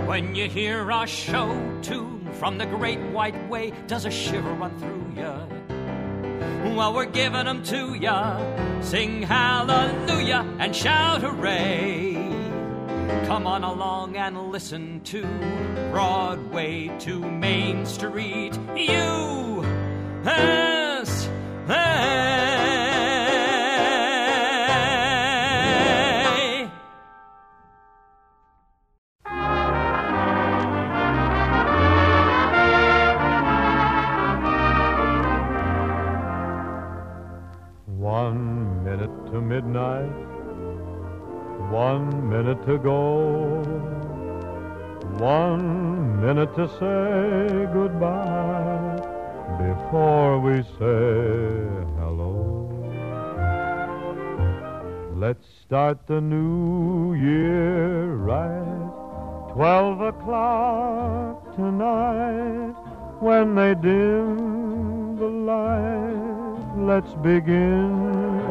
When you hear our show tune from the great white way, does a shiver run through ya? Well, we're giving them to ya. Sing hallelujah and shout hooray. Come on along and listen to Broadway to Main Street. USA. 1 minute to midnight, 1 minute to go, 1 minute to say goodbye before we say hello. Let's start the new year right, 12 o'clock tonight. When they dim the light, let's begin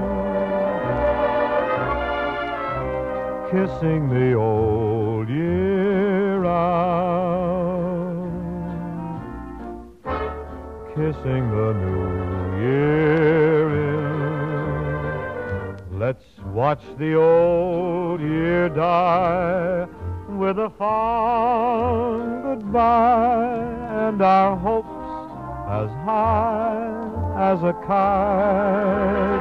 kissing the old year out, kissing the new year in. Let's watch the old year die with a fond goodbye and our hopes as high as a kite.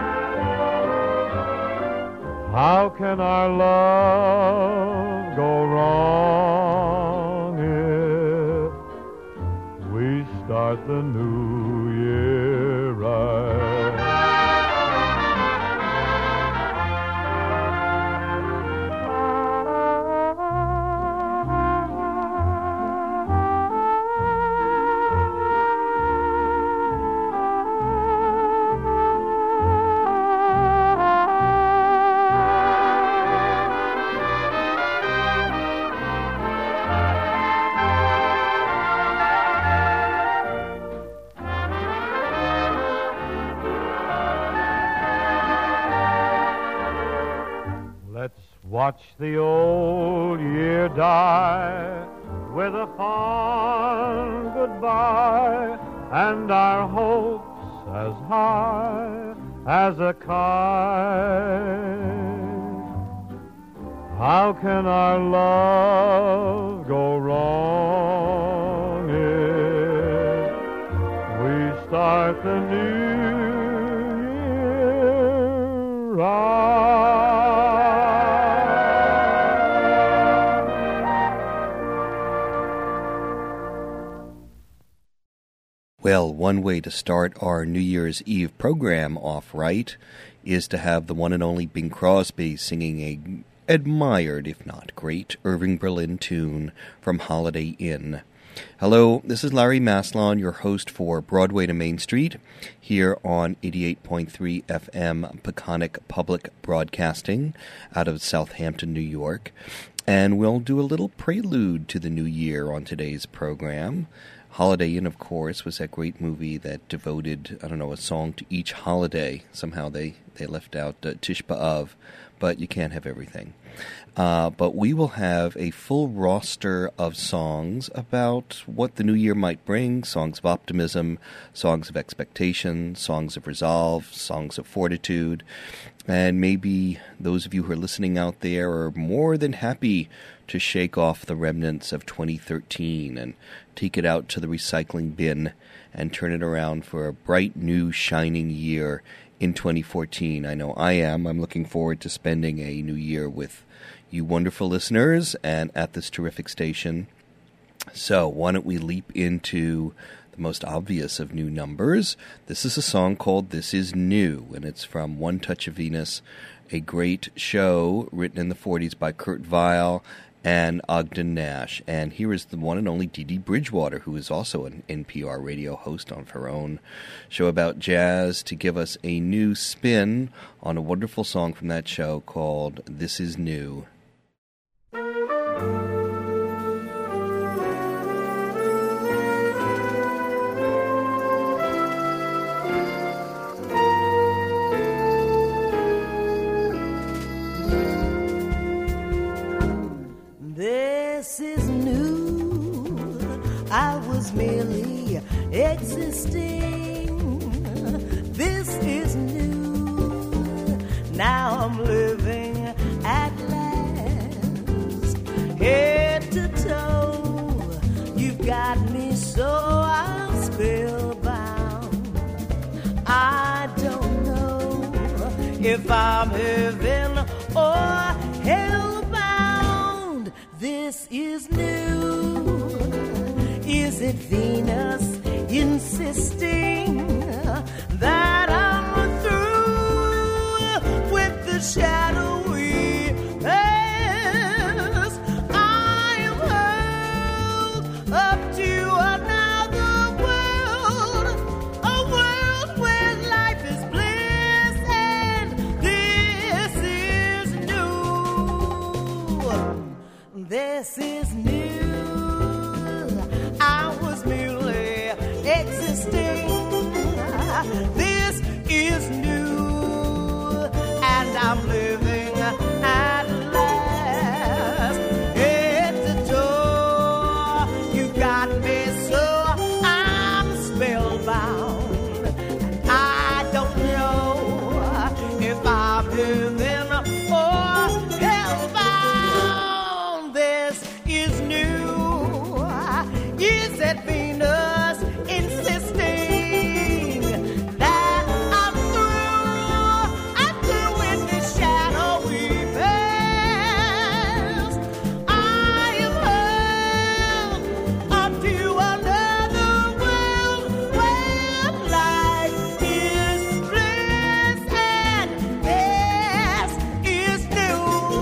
How can our love go wrong if we start the new year right? Watch the old year die with a fond goodbye and our hopes as high as a kite. How can our love go wrong if we start the new year right? Well, one way to start our New Year's Eve program off right is to have the one and only Bing Crosby singing a admired, if not great, Irving Berlin tune from Holiday Inn. Hello, this is Larry Maslon, your host for Broadway to Main Street, here on 88.3 FM Peconic Public Broadcasting out of Southampton, New York. And we'll do a little prelude to the new year on today's program. Holiday Inn, of course, was that great movie that devoted, a song to each holiday. Somehow they left out Tish B'Av, but you can't have everything. But we will have a full roster of songs about what the new year might bring, songs of optimism, songs of expectation, songs of resolve, songs of fortitude. And maybe those of you who are listening out there are more than happy to shake off the remnants of 2013 and take it out to the recycling bin and turn it around for a bright, new, shining year in 2014. I know I am. I'm looking forward to spending a new year with you wonderful listeners and at this terrific station. So why don't we leap into the most obvious of new numbers. This is a song called This Is New, and it's from One Touch of Venus, a great show written in the 40s by Kurt Weill and Ogden Nash. And here is the one and only Dee Dee Bridgewater, who is also an NPR radio host on her own show about jazz, to give us a new spin on a wonderful song from that show called This Is New. This is new. I was merely existing. This is new. Now I'm living at last, head to toe. You've got me so I'm spellbound. I don't know if I'm heaven or hellbound. This is new. Is it Venus insisting that I'm through with the shadowy past? I am hurled up to another world, a world where life is bliss, and this is new. This is new. I was merely existing. This is new, and I'm living at last, head to toe. You got me so I'm spellbound, and I don't know if I'm heaven or hellbound. This is new. Is it Venus insisting that I'm through with the shadowy past? I am held up to another world where life is bliss, and this is new.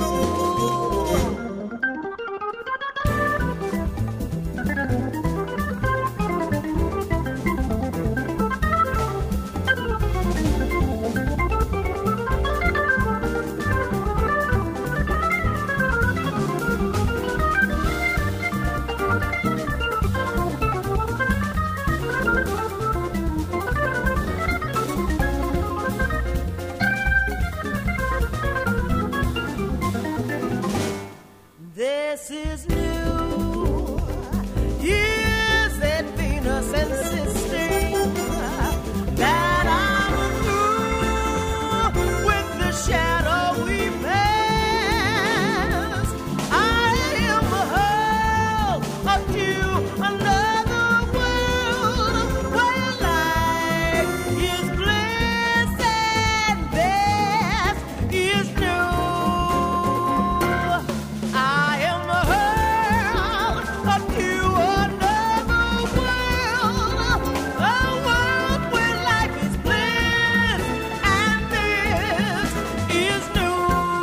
This is new. Is it Venus insisting that I'm through with the shadowy past? I am hurled up to another world where life is bliss, and this is new. I am hurled up to another world, a world where life is bliss, and this is new.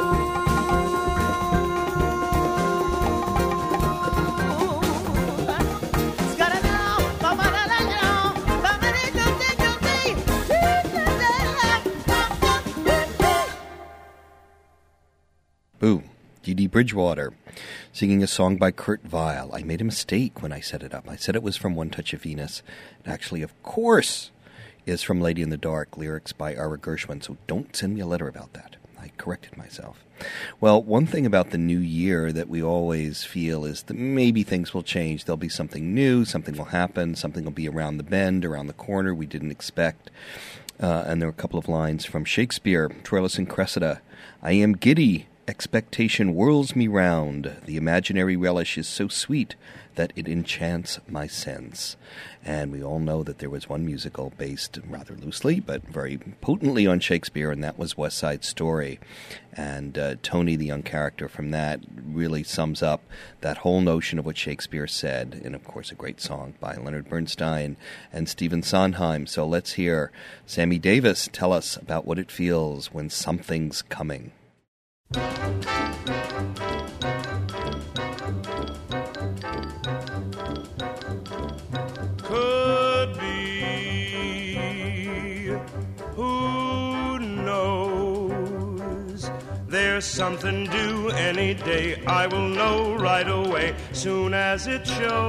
Boo. Dee Dee Bridgewater singing a song by Kurt Weill. I made a mistake when I set it up. I said it was from One Touch of Venus. It actually, of course, is from Lady in the Dark, lyrics by Ira Gershwin, so don't send me a letter about that. I corrected myself. Well, one thing about the new year that we always feel is that maybe things will change. There'll be something new, something will happen, something will be around the bend, around the corner we didn't expect. And there were a couple of lines from Shakespeare, Troilus and Cressida. I am giddy, expectation whirls me round. The imaginary relish is so sweet that it enchants my sense. And we all know that there was one musical based rather loosely, but very potently on Shakespeare, and that was West Side Story. And Tony, the young character from that, really sums up that whole notion of what Shakespeare said, and of course a great song by Leonard Bernstein and Stephen Sondheim. So let's hear Sammy Davis tell us about what it feels when something's coming. Could be, who knows? There's something due any day. I will know right away, soon as it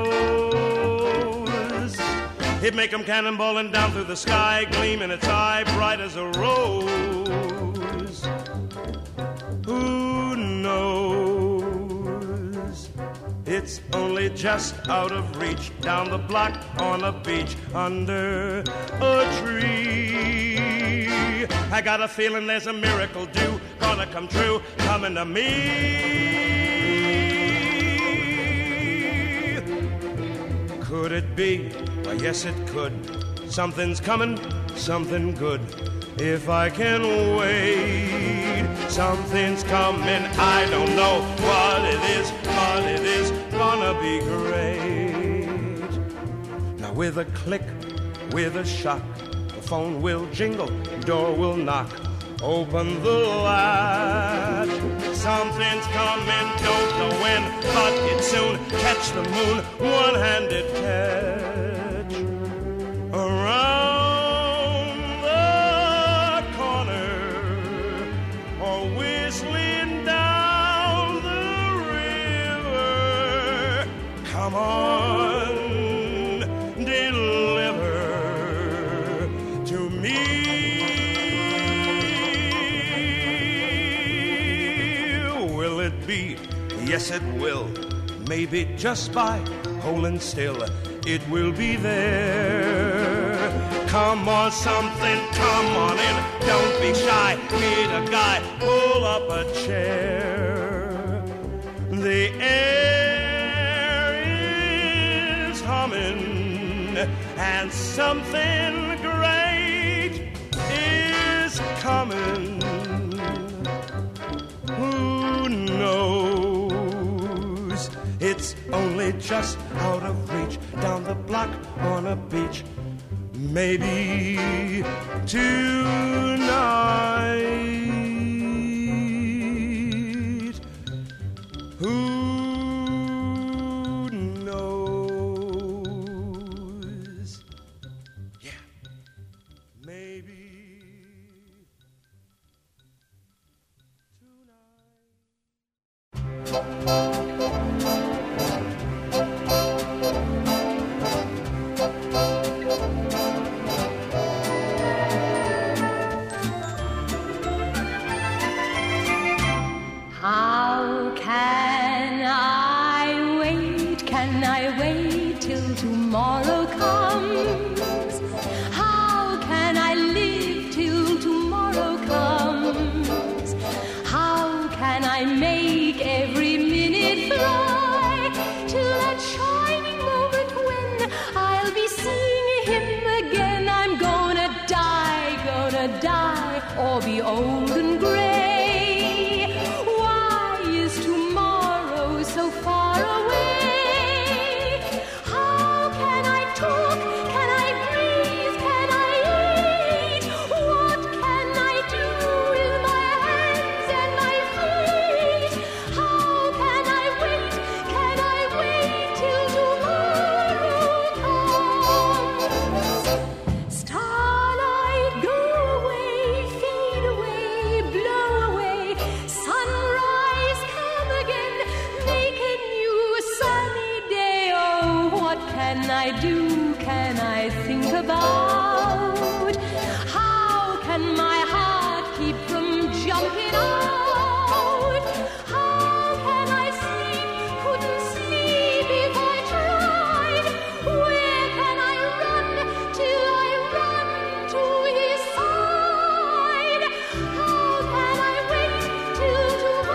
shows. It make 'em cannonballing down through the sky, gleaming its eye bright as a rose. Who knows? It's only just out of reach, down the block on a beach under a tree. I got a feeling there's a miracle due, gonna come true, coming to me. Could it be? Why, yes, it could. Something's coming, something good. If I can wait, something's coming. I don't know what it is, but it is gonna be great. Now with a click, with a shock, the phone will jingle, door will knock. Open the latch. Something's coming, don't know when, but it's soon. Catch the moon, one-handed catch. Around the corner, or whistling down the river. Come on, deliver to me. Will it be? Yes, it will. Maybe just by holding still, it will be there. Come on, something, come on in. Don't be shy, meet a guy, pull up a chair. The air is humming, and something great is coming. Who knows? It's only just out of reach, down the block on a beach. Maybe tonight. Who knows? Yeah, maybe How can I wait? Can I wait till tomorrow comes? How can I live till tomorrow comes? How can I make every minute fly till that shining moment when I'll be seeing him again? I'm gonna die, or be old and gray. So far away. How can I talk? Can I breathe? Can I eat? What can I do with my hands and my feet? How can I wait? Can I wait till tomorrow comes? Starlight, go away, fade away, blow away. Sunrise, come again. Make a new sunny day. Oh, what can I do? Can I think about? How can my heart keep from jumping out? How can I sleep? Couldn't sleep if I tried. Where can I run till I run to his side? How can I wait till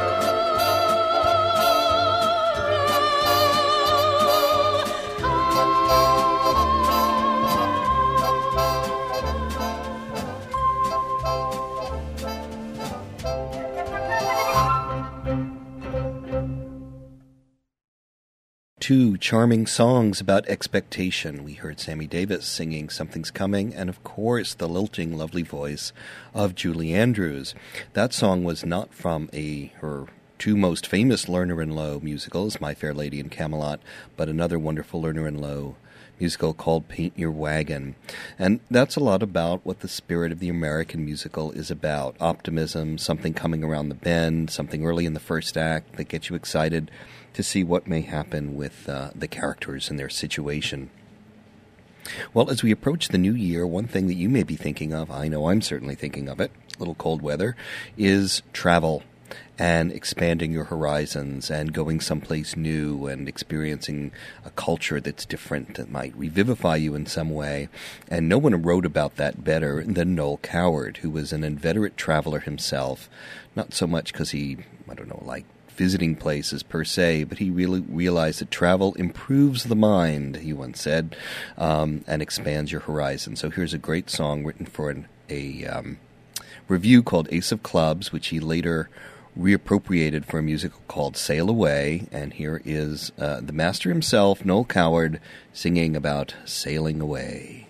Two charming songs about expectation. We heard Sammy Davis singing Something's Coming, and of course the lilting, lovely voice of Julie Andrews. That song was not from her two most famous Lerner and Loewe musicals, My Fair Lady and Camelot, but another wonderful Lerner and Loewe musical called Paint Your Wagon. And that's a lot about what the spirit of the American musical is about. Optimism, something coming around the bend, something early in the first act that gets you excited to see what may happen with the characters and their situation. Well, as we approach the new year, one thing that you may be thinking of, I know I'm certainly thinking of it, a little cold weather, is travel. and expanding your horizons and going someplace new and experiencing a culture that's different that might revivify you in some way. And no one wrote about that better than Noel Coward, who was an inveterate traveler himself, not so much because he, liked visiting places per se, but he really realized that travel improves the mind, he once said, and expands your horizon. So here's a great song written for a review called Ace of Clubs, which he later reappropriated for a musical called Sail Away. And here is the master himself, Noel Coward, singing about sailing away.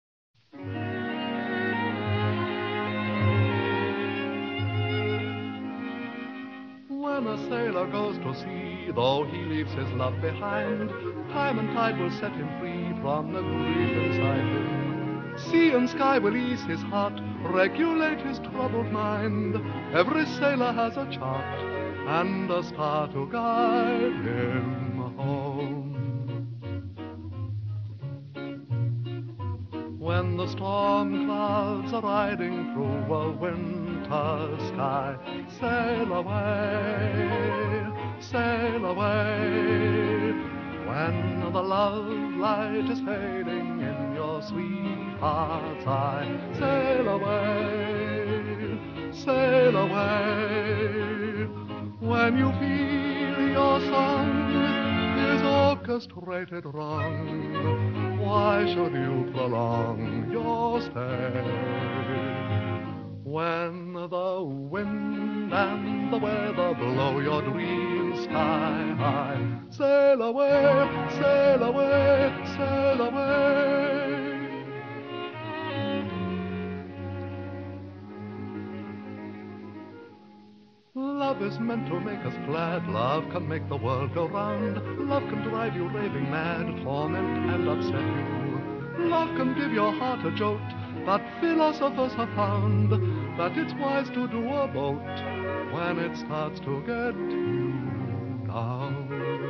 When a sailor goes to sea, though he leaves his love behind, time and tide will set him free from the grief inside him. Sea and sky will ease his heart, regulate his troubled mind. Every sailor has a chart and a star to guide him home. When the storm clouds are riding through a winter sky, sail away, sail away. When the love light is fading in your sweetheart's eye, sail away, sail away. When you feel your song is orchestrated wrong, why should you prolong your stay? When the wind and the weather blow your dreams sky high, sail away, sail away, sail away. Love is meant to make us glad. Love can make the world go round. Love can drive you raving mad, torment and upset you. Love can give your heart a jolt, but philosophers have found that it's wise to do a bolt when it starts to get you down.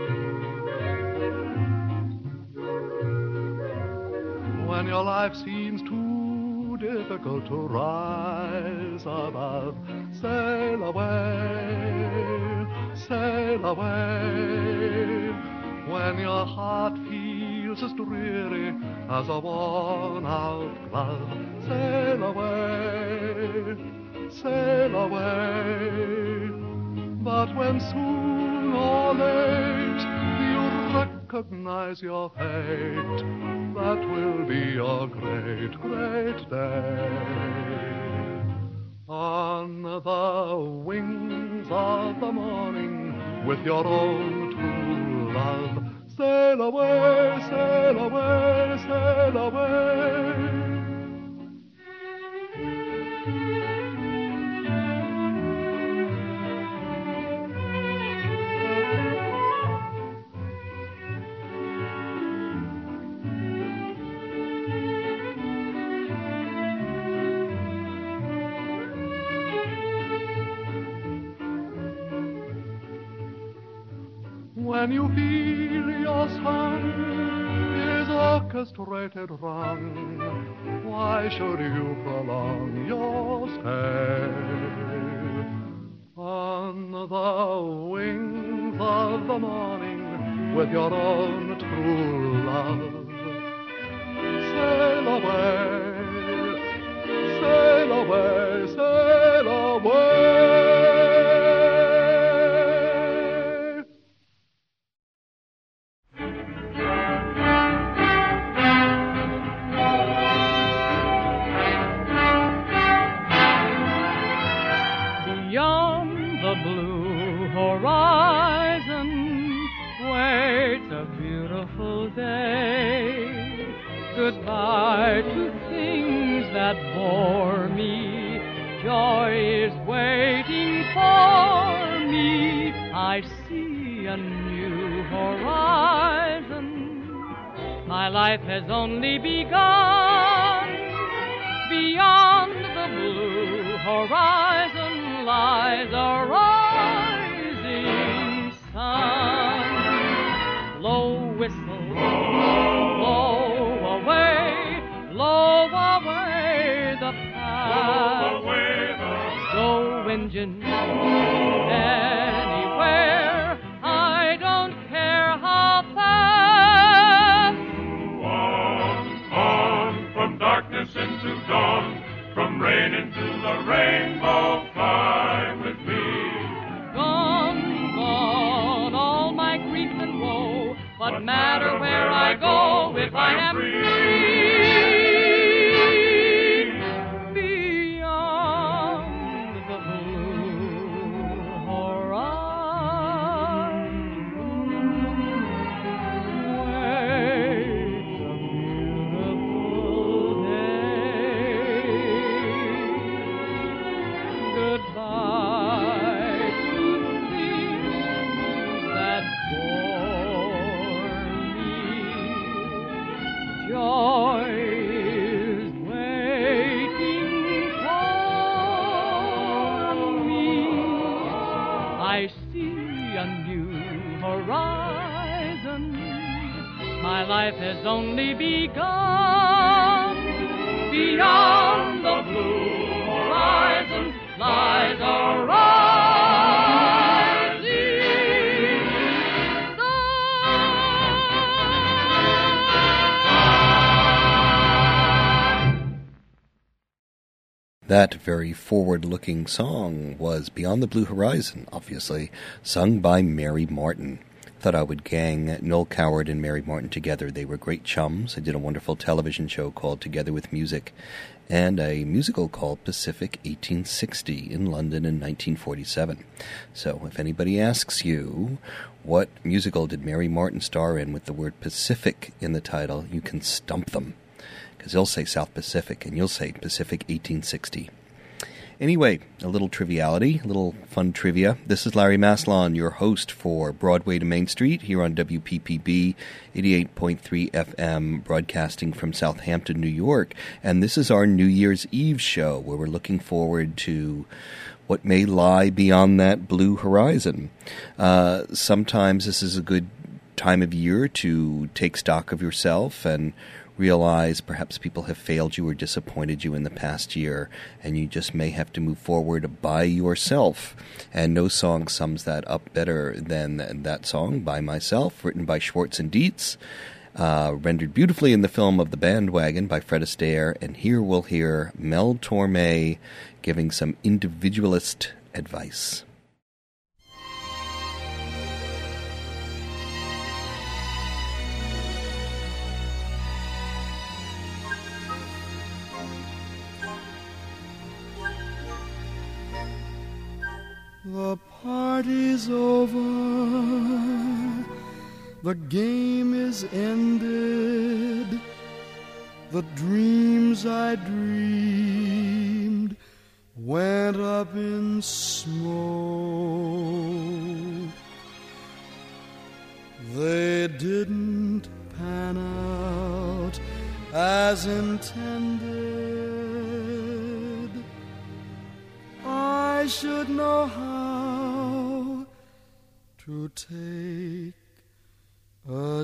When your life seems too difficult to rise above, sail away, sail away. When your heart feels as dreary as a worn-out glove, sail away, sail away. But when soon or late you recognize your fate, that will be your great, great day. On the wings of the morning, with your own true love, sail away, sail away, sail away. When you feel your song is orchestrated wrong, why should you prolong your stay? On the wings of the morning, with your own true love, sail away, sail away, sail away. Goodbye to things that bore me. Joy is waiting for me. I see a new horizon. My life has only begun. Beyond the blue horizon lies a rising sun. Low whistle, blow away the past. Go engine, Anywhere, I don't care how fast. On, from darkness into dawn, from rain into the rainbow, fly with me. Gone, gone, all my grief and woe. What matter where I go if I am free? Beyond the blue horizon, waits a beautiful day. Goodbye to things that bore me. Joy is waiting for me. I see a new horizon. My life has only begun. Beyond the blue horizon lies a rising sun. That very forward-looking song was Beyond the Blue Horizon, obviously, sung by Mary Martin. Thought I would gang Noel Coward and Mary Martin together. They were great chums. They did a wonderful television show called Together with Music and a musical called Pacific 1860 in London in 1947. So if anybody asks you, what musical did Mary Martin star in with the word Pacific in the title, you can stump them. Because they'll say South Pacific, and you'll say Pacific 1860. Anyway, a little triviality, a little fun trivia. This is Larry Maslon, your host for Broadway to Main Street here on WPPB 88.3 FM, broadcasting from Southampton, New York. And this is our New Year's Eve show, where we're looking forward to what may lie beyond that blue horizon. Sometimes this is a good time of year to take stock of yourself and realize perhaps people have failed you or disappointed you in the past year, and you just may have to move forward by yourself. And no song sums that up better than that song, By Myself, written by Schwartz and Dietz, rendered beautifully in the film of The Bandwagon by Fred Astaire. And here we'll hear Mel Torme giving some individualist advice. The party's over, the game is ended, the dreams I dreamed went up in smoke. They didn't pan out as intended. I should know how to take a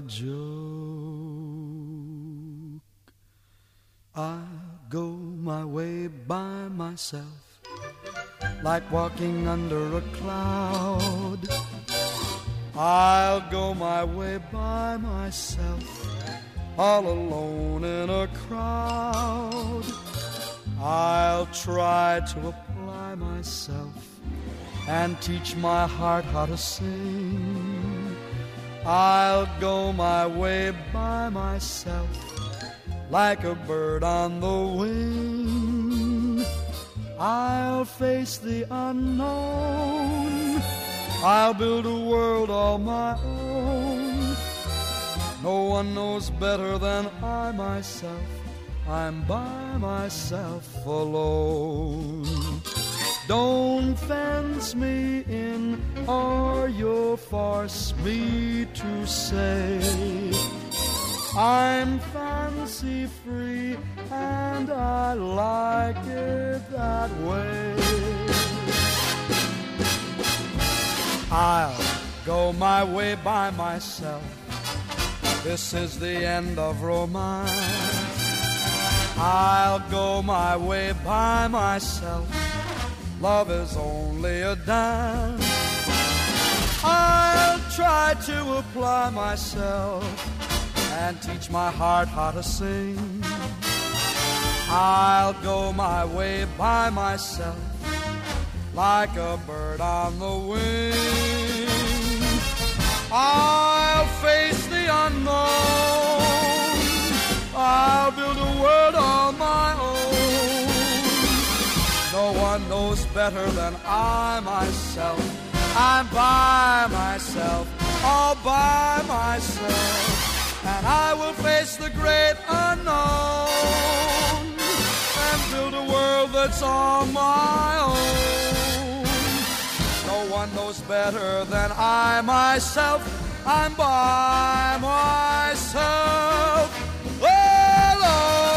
joke. I'll go my way by myself, like walking under a cloud. I'll go my way by myself, all alone in a crowd. I'll try to apply myself and teach my heart how to sing. I'll go my way by myself, like a bird on the wing. I'll face the unknown, I'll build a world all my own. No one knows better than I myself, I'm by myself alone. Don't fence me in, or you'll force me to say I'm fancy free, and I like it that way. I'll go my way by myself, this is the end of romance. I'll go my way by myself, love is only a dime. I'll try to apply myself and teach my heart how to sing. I'll go my way by myself like a bird on the wing. I'll face the unknown. I'll build a world on my own. No one knows better than I myself. I'm by myself, all by myself. And I will face the great unknown and build a world that's all my own. No one knows better than I myself. I'm by myself alone.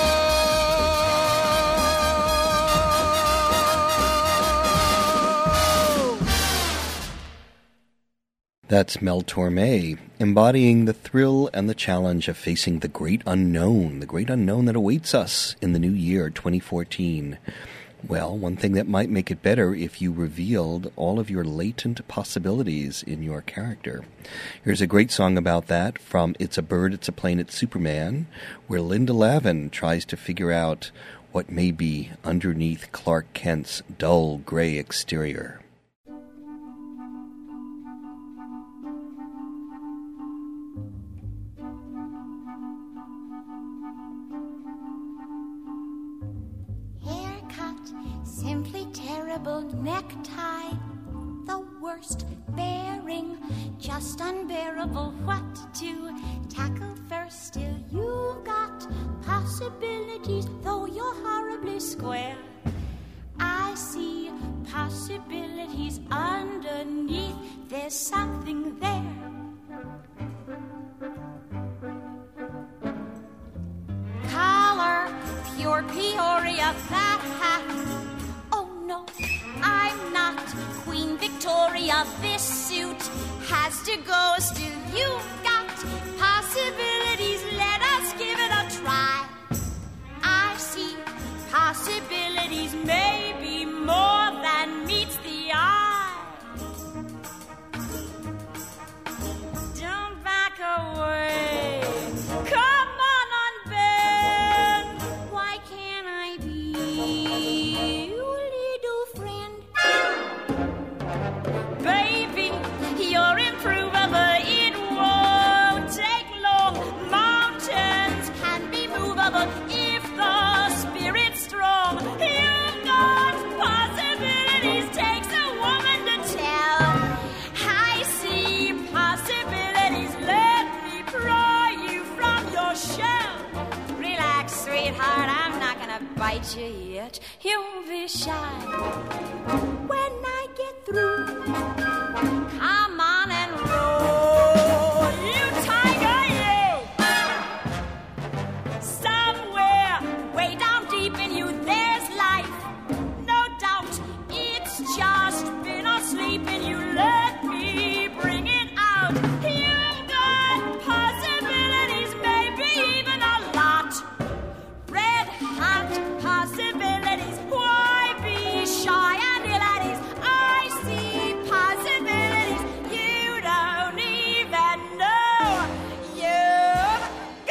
That's Mel Torme, embodying the thrill and the challenge of facing the great unknown that awaits us in the new year, 2014. Well, one thing that might make it better if you revealed all of your latent possibilities in your character. Here's a great song about that from It's a Bird, It's a Plane, It's Superman, where Linda Lavin tries to figure out what may be underneath Clark Kent's dull gray exterior. Simply terrible necktie, the worst bearing, just unbearable. What to tackle first? Still, you've got possibilities, though you're horribly square. I see possibilities underneath. There's something there. Collar, pure Peoria, that hat. No, I'm not Queen Victoria. This suit has to go. Still, you've got possibilities. Let us give it a try. I see possibilities, maybe more than meets the eye. Don't back away. Come on, unbend. Why can't I be baby, you're improvable. It won't take long. Mountains can be movable if the spirit's strong. You've got possibilities. Takes a woman to tell. I see possibilities. Let me pry you from your shell. Relax, sweetheart. I'm not gonna bite you yet. You'll be shy when I get through. Come on and roll, you tiger, you. Somewhere way down deep in you there's life. No doubt it's just been asleep in you. Let me bring it out. You've got possibilities, maybe even a lot. Red hot possibilities. Why be shy and ill at ease? I see possibilities you don't even know you've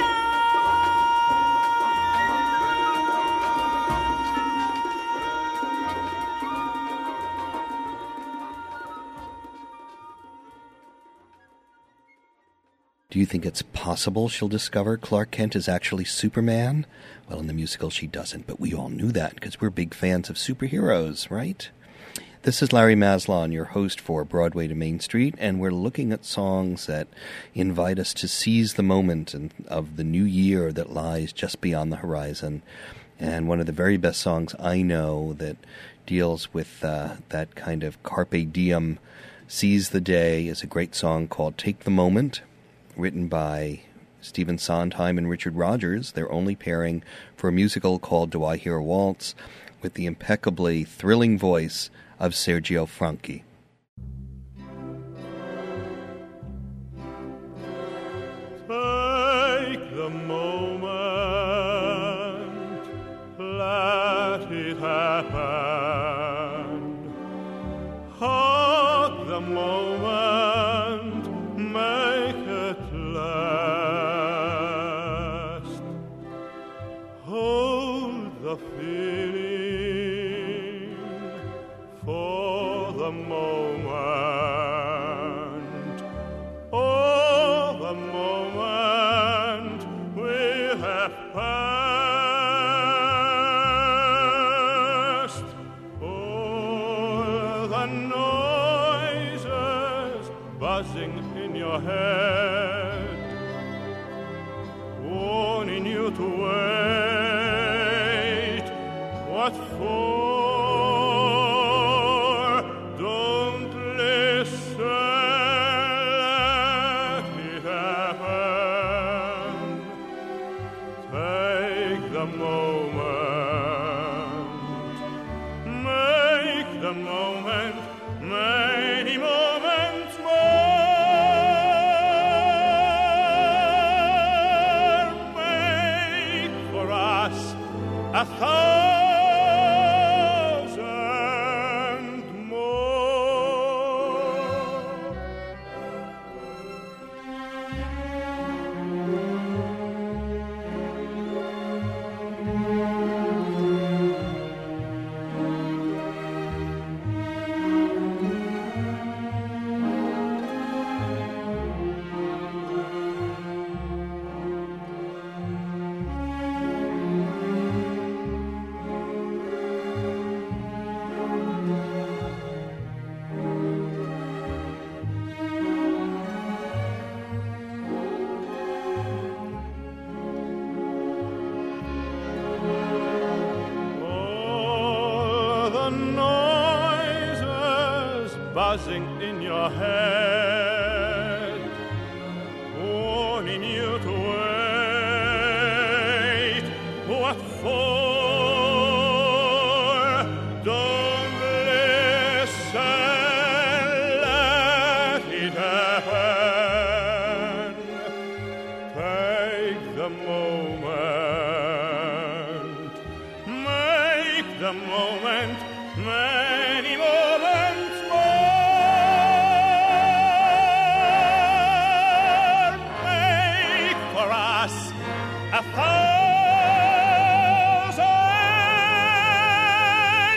Do you think it's possible she'll discover Clark Kent is actually Superman? Well, in the musical she doesn't, but we all knew that because we're big fans of superheroes, right? This is Larry Maslon, your host for Broadway to Main Street, and we're looking at songs that invite us to seize the moment of the new year that lies just beyond the horizon. And one of the very best songs I know that deals with that kind of carpe diem, seize the day, is a great song called Take the Moment, written by Stephen Sondheim and Richard Rodgers, their only pairing for a musical called Do I Hear a Waltz, with the impeccably thrilling voice of Sergio Franchi. Take the moment, let it happen. last. Hold the feeling for the moment. Oh, the moment we have passed. Oh, the noises buzzing in your head, warning you to wait. What for? Don't listen, let it happen. Take the moment, make the moment many moments more. Make for us a thousand more. All the noises buzzing in your head, warning you to wait. What for? Don't listen, let it happen. Take the moment, make the moment many moments more. Make for us a thousand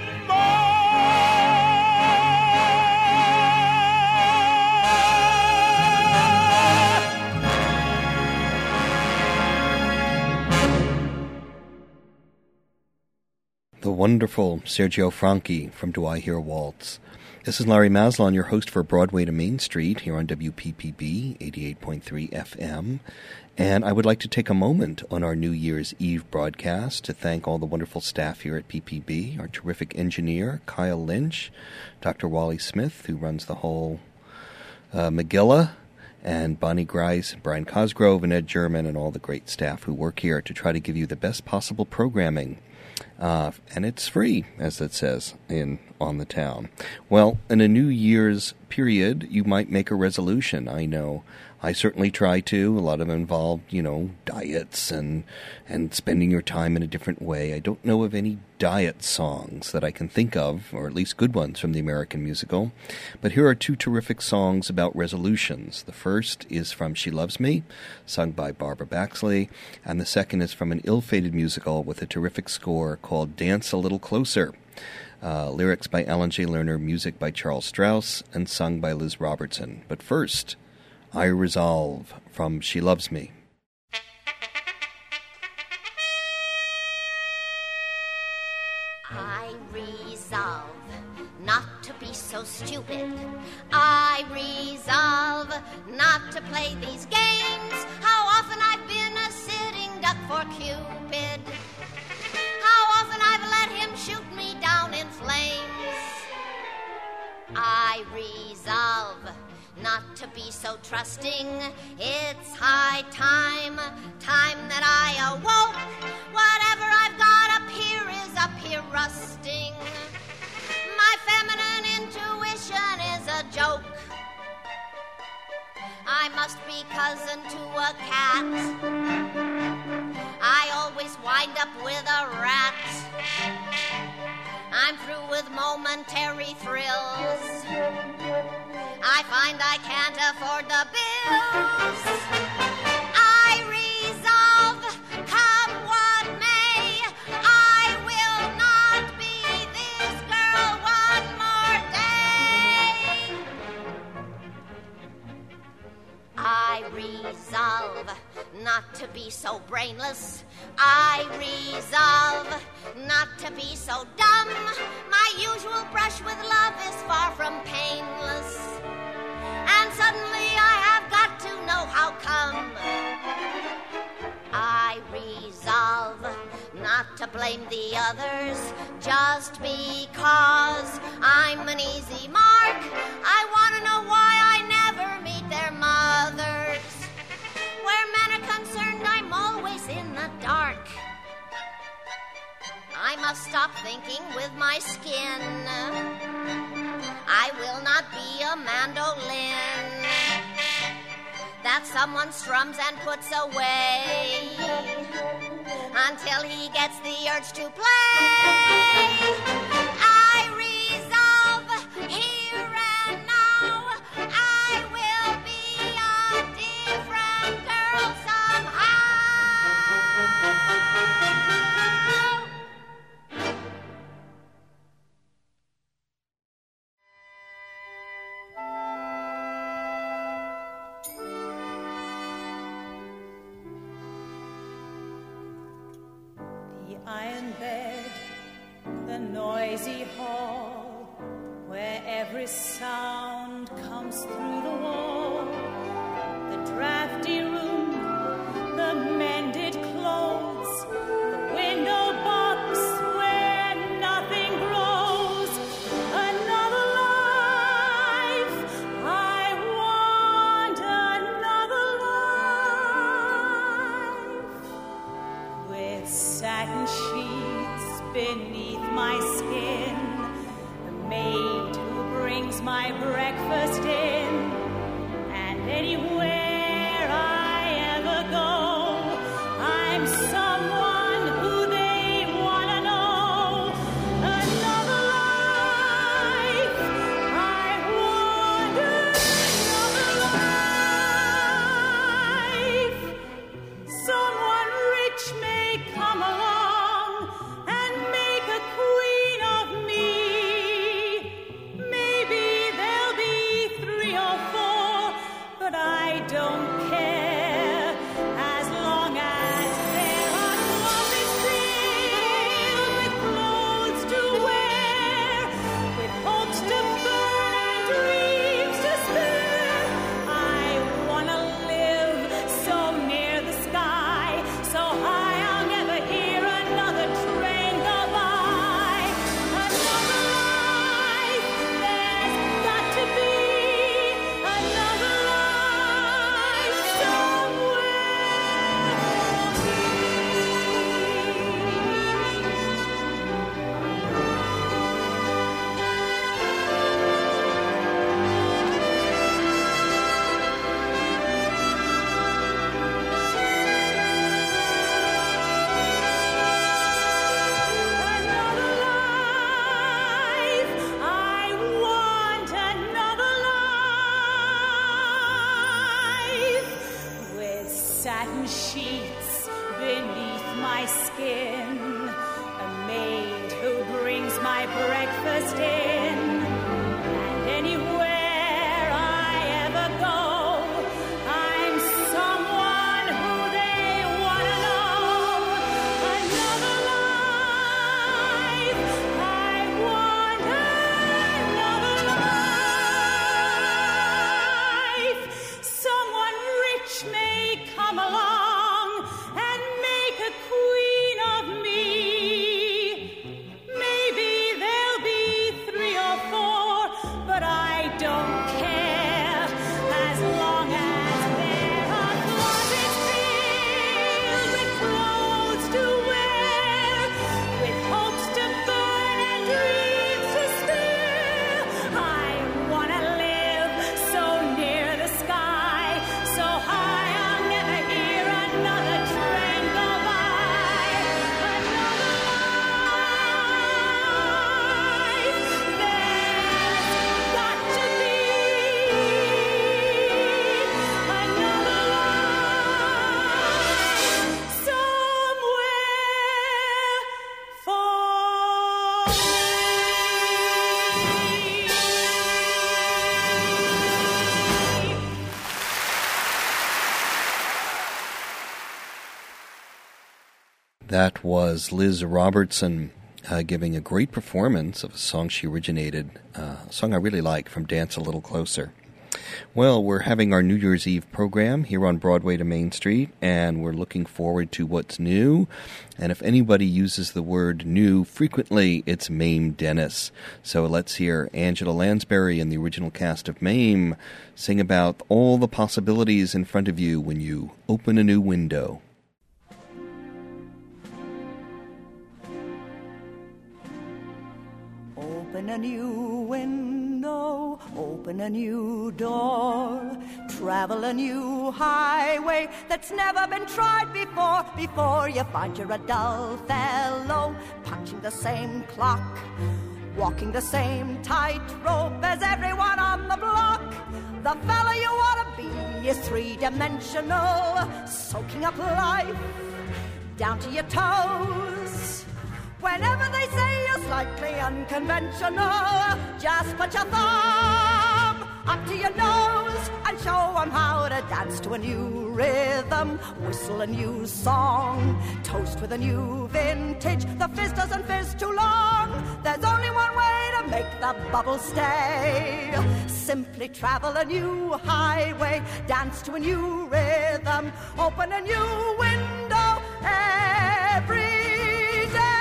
The wonderful Sergio Franchi from Do I Hear Waltz. This is Larry Maslon, your host for Broadway to Main Street here on WPPB 88.3 FM. And I would like to take a moment on our New Year's Eve broadcast to thank all the wonderful staff here at PPB, our terrific engineer, Kyle Lynch, Dr. Wally Smith, who runs the whole Megillah, and Bonnie Grice, Brian Cosgrove, and Ed German, and all the great staff who work here to try to give you the best possible programming. And it's free, as it says on the town. Well, in a New Year's period, you might make a resolution. I know I certainly try to. A lot of them involve, diets and spending your time in a different way. I don't know of any diet songs that I can think of, or at least good ones from the American musical. But here are two terrific songs about resolutions. The first is from She Loves Me, sung by Barbara Baxley, and the second is from an ill-fated musical with a terrific score called Dance a Little Closer. Lyrics by Alan J. Lerner, music by Charles Strauss, and sung by Liz Robertson. But first, I Resolve from She Loves Me. I resolve not to be so stupid. I resolve not to play these games. How often I've been a sitting duck for Cupid. How often I've let him shoot me down in flames. I resolve not to be so trusting. It's high time that I awoke. Whatever I've got up here is up here rusting. My feminine intuition is a joke. I must be cousin to a cat. I always wind up with a rat. I'm through with momentary thrills. I find I can't afford the bills. I resolve not to be so brainless. I resolve not to be so dumb. My usual brush with love is far from painless. And suddenly I have got to know how come. I resolve not to blame the others just because I'm an easy mark. I want to know why I never meet their mothers. Where men are concerned, I'm always in the dark. I must stop thinking with my skin. I will not be a mandolin that someone strums and puts away until he gets the urge to play. I resolve here and now I will be a different girl somehow. Iron bed, the noisy hall, where every sound comes through the wall, the drafty room, the mended clothes, the window box where nothing grows, another life, I want another life, with satin sheets beneath my skin, the maid who brings my breakfast in, and anywhere I ever go, I'm someone who they want to know. Another life, I want another life. Someone rich may come along and make a queen of me. Maybe there'll be 3 or 4, but I don't care, as long as there are closets filled with clothes to wear, with hopes to burn and dreams to spare. I wanna live so near the sky, so high I'll never hear another train go by. Another life, there's got to be another life somewhere for another life. I want another life, with satin sheets beneath my skin, a maid who brings my breakfast in, and anywhere I ever go, I'm someone who they want to know. Another life, I want another life. Someone rich may come along and make a queen of me. Maybe there'll be 3 or 4, but I don't care, as long as there are closets filled with clothes to wear, with hopes to burn and dreams to spare. I wanna live so near the sky, so high I'll never hear That was Liz Robertson giving a great performance of a song she originated, a song I really like, from Dance a Little Closer. Well, we're having our New Year's Eve program here on Broadway to Main Street, and we're looking forward to what's new. And if anybody uses the word new frequently, it's Mame Dennis. So let's hear Angela Lansbury and the original cast of Mame sing about all the possibilities in front of you when you open a new window. Open a new window, open a new door, travel a new highway that's never been tried before you find you're a dull fellow, punching the same clock, walking the same tightrope as everyone on the block. The fellow you want to be is three-dimensional, soaking up life down to your toes. Whenever they say you're slightly unconventional, just put your thumb up to your nose and show them how to dance to a new rhythm, whistle a new song, toast with a new vintage. The fizz doesn't fizz too long. There's only one way to make the bubble stay. Simply travel a new highway, dance to a new rhythm, open a new window every day.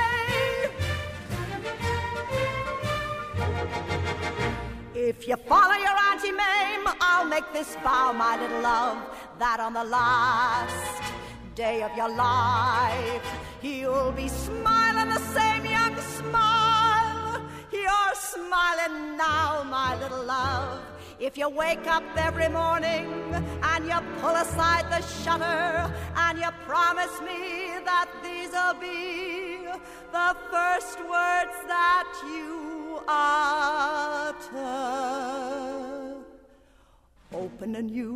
If you follow your Auntie Mame, I'll make this vow, my little love, that on the last day of your life, you'll be smiling the same young smile you're smiling now, my little love. If you wake up every morning and you pull aside the shutter and you promise me that these'll be the first words that you utter, open a new